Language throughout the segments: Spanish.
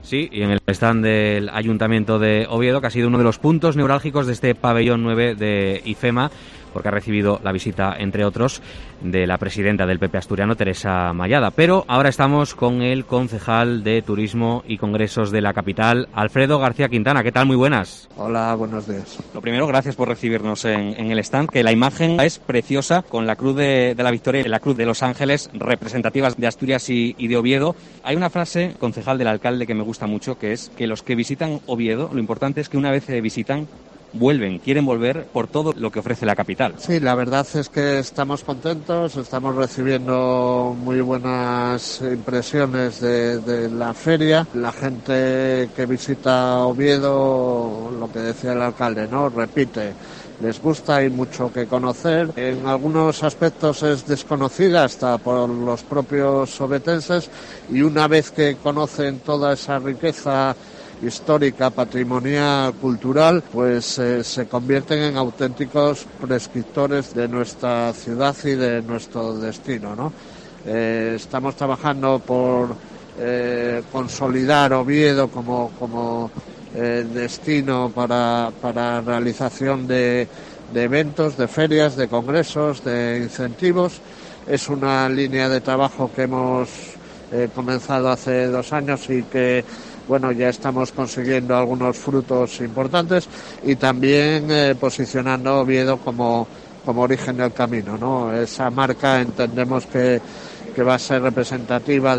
Sí, y en el stand del Ayuntamiento de Oviedo, que ha sido uno de los puntos neurálgicos de este pabellón 9 de IFEMA, porque ha recibido la visita, entre otros, de la presidenta del PP asturiano, Teresa Mayada. Pero ahora estamos con el concejal de Turismo y Congresos de la capital, Alfredo García Quintana. ¿Qué tal? Muy buenas. Hola, buenos días. Lo primero, gracias por recibirnos en el stand, que la imagen es preciosa, con la Cruz de la Victoria y la Cruz de los Ángeles, representativas de Asturias y de Oviedo. Hay una frase, concejal, del alcalde que me gusta mucho, que es que los que visitan Oviedo, lo importante es que una vez se visitan, vuelven, quieren volver por todo lo que ofrece la capital. Sí, la verdad es que estamos contentos, estamos recibiendo muy buenas impresiones de la feria. La gente que visita Oviedo, lo que decía el alcalde, ¿no? Repite. Les gusta, hay mucho que conocer. En algunos aspectos es desconocida hasta por los propios ovetenses, y una vez que conocen toda esa riqueza histórica, patrimonial, cultural, pues se convierten en auténticos prescriptores de nuestra ciudad y de nuestro destino, ¿no? Estamos trabajando por consolidar Oviedo como destino para realización de eventos, de ferias, de congresos, de incentivos. Es una línea de trabajo que hemos comenzado hace 2 años y que ya estamos consiguiendo algunos frutos importantes, y también posicionando Oviedo como origen del camino, ¿no? Esa marca entendemos que va a ser representativa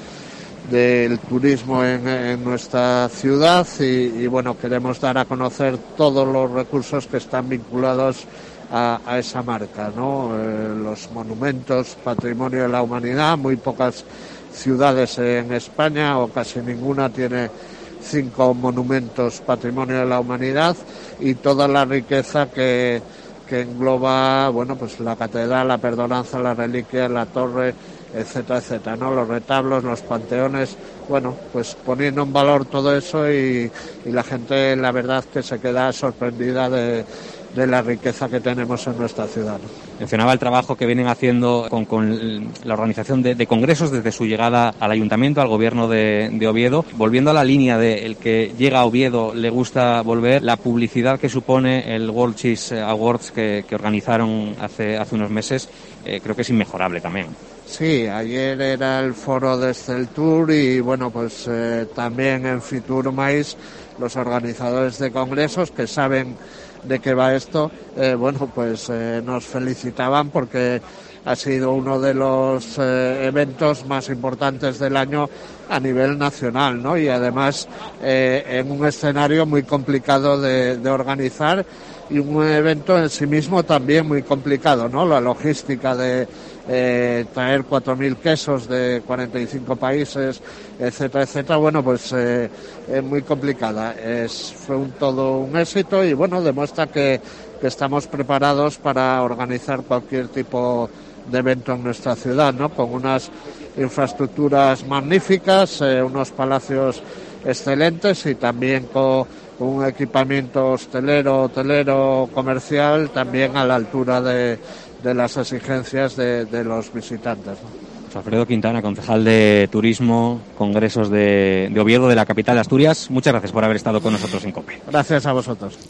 del turismo en nuestra ciudad, y queremos dar a conocer todos los recursos que están vinculados a esa marca, ¿no? Los monumentos, patrimonio de la humanidad. Muy pocas ciudades en España, o casi ninguna, tiene 5 monumentos patrimonio de la humanidad, y toda la riqueza que engloba, pues la catedral, la perdonanza, la reliquia, la torre, etcétera, ¿no? Los retablos, los panteones, pues poniendo en valor todo eso, y la gente, la verdad, que se queda sorprendida de la riqueza que tenemos en nuestra ciudad, ¿no? Mencionaba el trabajo que vienen haciendo con la organización de congresos desde su llegada al Ayuntamiento, al Gobierno de Oviedo. Volviendo a la línea de el que llega a Oviedo le gusta volver, la publicidad que supone el World Cheese Awards que organizaron hace unos meses, creo que es inmejorable también. Sí, ayer era el foro de Esceltur, y también en Fitur Mais, los organizadores de congresos que saben de qué va esto, nos felicitaban porque ha sido uno de los eventos más importantes del año a nivel nacional, ¿no? Y además en un escenario muy complicado de organizar, y un evento en sí mismo también muy complicado, ¿no? La logística de traer 4.000 quesos de 45 países, etcétera, es muy complicada. Fue todo un éxito, y demuestra que estamos preparados para organizar cualquier tipo de evento en nuestra ciudad, ¿no? Con unas infraestructuras magníficas, unos palacios excelentes, y también con un equipamiento hotelero, comercial, también a la altura de las exigencias de los visitantes, ¿no? Alfredo Quintana, concejal de Turismo, Congresos de Oviedo, de la capital de Asturias. Muchas gracias por haber estado con nosotros en COPE. Gracias a vosotros.